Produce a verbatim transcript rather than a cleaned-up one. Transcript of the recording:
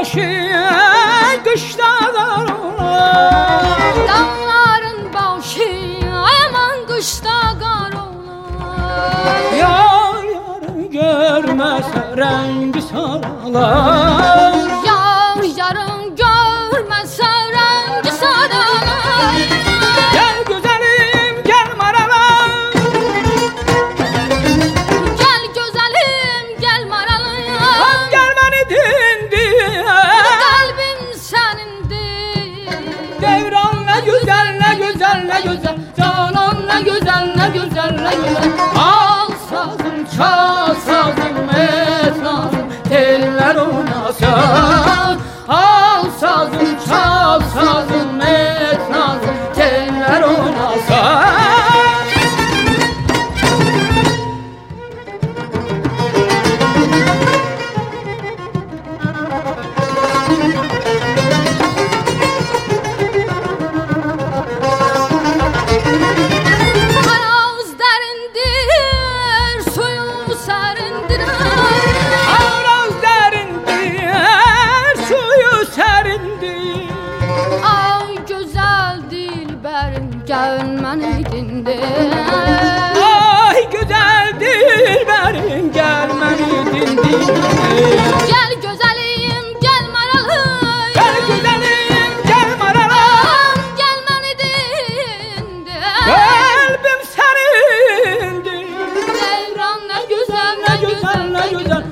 başı kışta kar olar. Dağların başı aman kışta kar olar. Yar yarı görmese rengi saralar. Yar yarın görmese rengi saralar. Gel güzelim gel maralar. Gel güzelim gel maralıya. Gel beni dindir. Kalbim senindir. Devran ne güzel ne güzel ne güzel. Canan ne güzel ne güzel ne güzel. Al sazım çal sazım et nazım teller oynasın. Al sazım çal sazım et nazım teller oynasın. Araz derindir, suyu serindir. Araz derindir, suyu serindir. Ay güzel dilberim gelmeniydindir. Ay güzel dilberin gelmeni dindir. Gel güzelim gel maralı. Gel güzelim gel maralar. Gelmeniydindir. Kalbim senindir. Devran ne güzel Ne güzel ne güzel